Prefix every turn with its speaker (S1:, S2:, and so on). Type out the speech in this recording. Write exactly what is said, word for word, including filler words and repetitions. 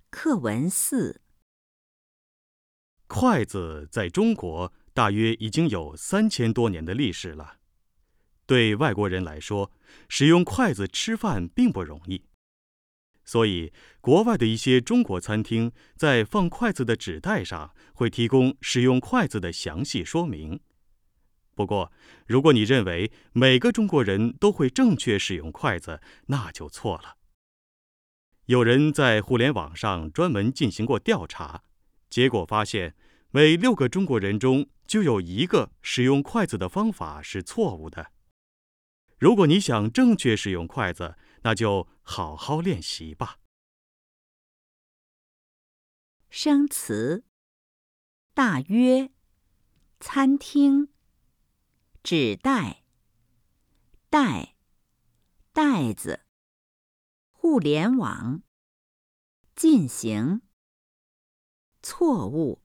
S1: 课文四。
S2: 筷子在中国大约已经有三千多年的历史了。对外国人来说，使用筷子吃饭并不容易，所以国外的一些中国餐厅在放筷子的纸袋上会提供使用筷子的详细说明。不过，如果你认为每个中国人都会正确使用筷子，那就错了。有人在互联网上专门进行过调查，结果发现，每六个中国人中就有一个使用筷子的方法是错误的。如果你想正确使用筷子，那就好好练习吧。
S1: 生词：大约、餐厅、纸袋、袋、袋子、互联网、进行、错误。